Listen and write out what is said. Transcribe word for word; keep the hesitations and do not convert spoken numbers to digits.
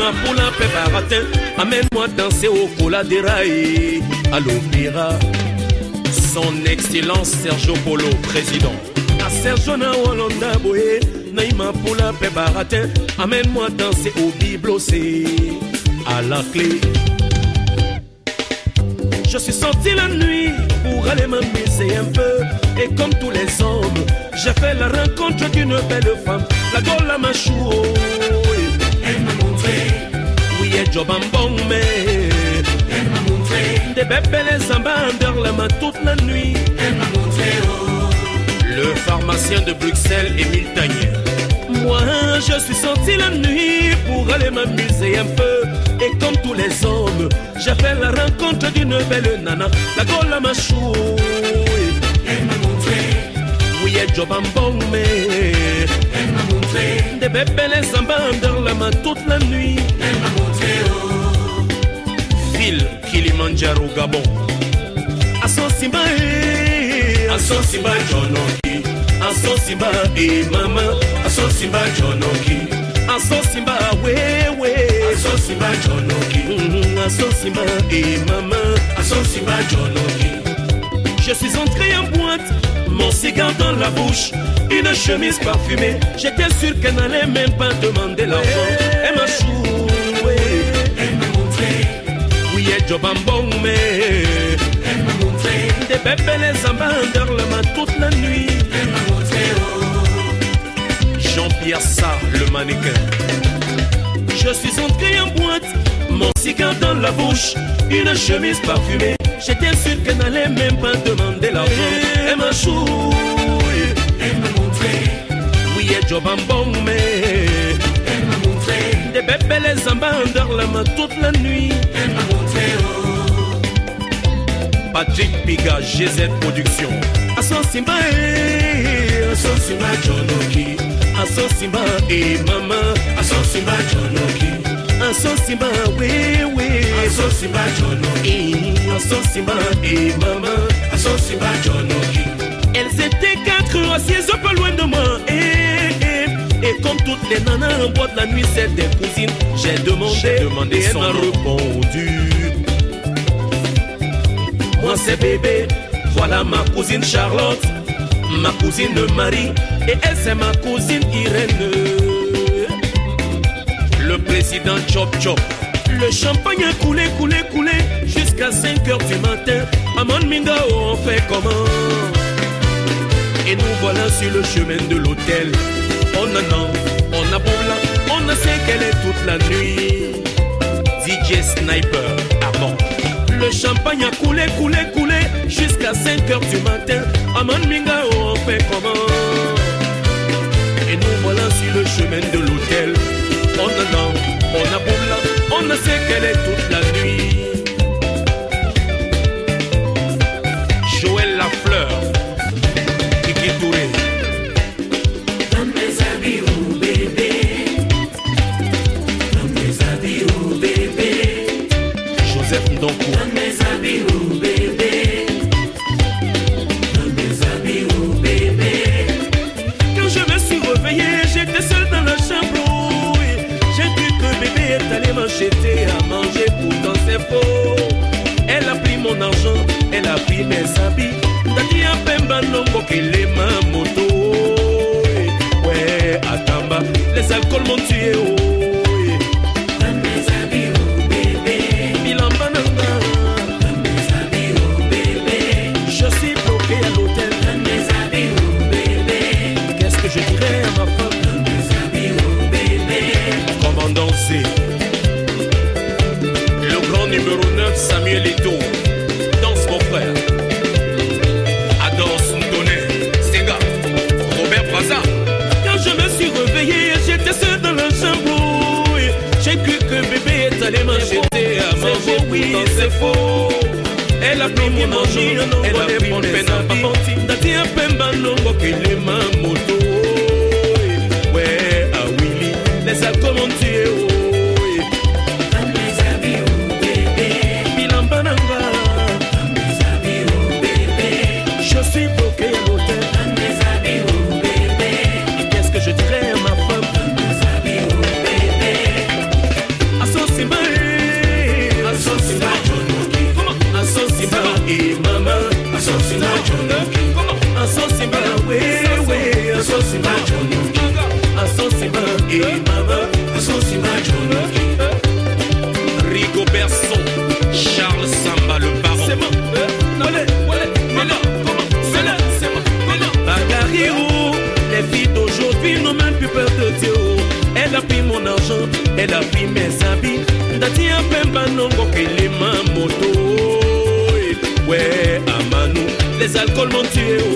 Naïma Poula Péparatin, amène-moi danser au cola des rails à l'opéra. Son Excellence Sergio Polo, président. À Sergio na Walanda Boé, Naïma Poula Péparatin, amène-moi danser au biblocé à la clé. Je suis sorti la nuit pour aller m'amuser un peu. Et comme tous les hommes, j'ai fait la rencontre d'une belle femme, la Gola Machou. Elle m'a montré, oui, elle job en bon, mais elle m'a montré des bébés les ambassadeurs la main toute la nuit. Elle m'a montré, oh, le pharmacien de Bruxelles, Émile Tanier. Moi, je suis sorti la nuit pour aller m'amuser un peu. Et comme tous les hommes, j'ai fait la rencontre d'une belle nana, la Gola Machou. Elle m'a montré, oui, elle job en bon, mais elle m'a montré des bébés les ambassadeurs la main toute la nuit. Elle m'a montré, oh, ville Kilimanjaro, Gabon. À son Simba, à son Simba, Jonoki. À son Simba et maman, à son Simba, Jonoki. À son Simba, ouais, ouais. À son Simba, Jonoki. À son Simba et maman, à son Simba, Jonoki. Je suis entré en boîte, mon cigare dans la bouche, une chemise parfumée. J'étais sûr qu'elle n'allait même pas demander l'argent. Elle m'a choué, elle m'a montré, oui, elle job en bon, mais elle m'a montré des bébés les ambassadeurs la main toute la nuit. Elle m'a montré, oh, Jean-Pierre Sarr, le mannequin. Je suis entré en boîte, mon cigare dans la bouche, une chemise parfumée. J'étais sûr qu'elle n'allait même pas demander l'argent. Elle m'a choué, elle m'a montré, oui, elle job en bon, mais elle m'a montré des bébés les ambassadeurs la main toute la nuit. Elle m'a montré, oh, Patrick Piga, G Z Production. À son Simba, à son Simba, Jonoki. À son Simba et maman, à son Simba, Jonoki. À son Simba, oui, oui. À son Simba, Jonoki. À son Simba et maman, à son Simba, Jonoki. Elles étaient quatre assises un peu loin de moi. Et, et, et comme toutes les nanas en boîte la nuit, c'est des cousines. J'ai demandé, demandé et elle m'a répondu. Moi c'est bébé, voilà ma cousine Charlotte, ma cousine Marie, et elle c'est ma cousine Irène. Le président Chop Chop. Le champagne a coulé, coulé, coulé jusqu'à cinq heures du matin. Amon Mingao, on fait comment? Et nous voilà sur le chemin de l'hôtel. On a non, on a boula, on a séquelé toute la nuit. D J Sniper, ah bon. Le champagne a coulé, coulé, coulé jusqu'à cinq heures du matin. Amon Mingao, on fait comment? Et nous voilà sur le chemin de l'hôtel. On a non, on a boula, on a séquelé toute la nuit. Joël Lafleur, Kiki Touré. Dans mes habits, oh bébé. Dans mes habits, oh bébé. Joseph Ndonkou. Dans mes habits, oh bébé. Dans mes habits, oh bébé. Quand je me suis réveillé, j'étais seul dans la chambre. J'ai cru que bébé est allé m'acheter à manger, pourtant c'est faux. Elle a pris mon argent, elle a pris mes habits. Dati a pemba nongo qu'elle est ma moto. Ouais, à Tamba, les alcools m'ont tué. Dans mes habits, oh bébé. Bilamba nanga. Dans mes habits, oh bébé. Je suis bloqué à l'hôtel. Dans mes habits, oh bébé. Qu'est-ce que je dirais à ma femme? Dans mes habits, oh bébé. Commandant C. Le grand numéro neuf, Samuel Eto'o. Danse mon frère. Adore Suntoné. Sega. Robert Braza. Quand je me suis réveillé, j'étais seul dans la chambre. J'ai cru que bébé est allé m'acheter à manger. Oui, c'est faux. Elle a pris mon argent, elle a pris mon pénalty. Dati a pemba nongo qu'il est ma moto. Ouais, à Willy, les alcools m'ont tué. alcools m'ont tué.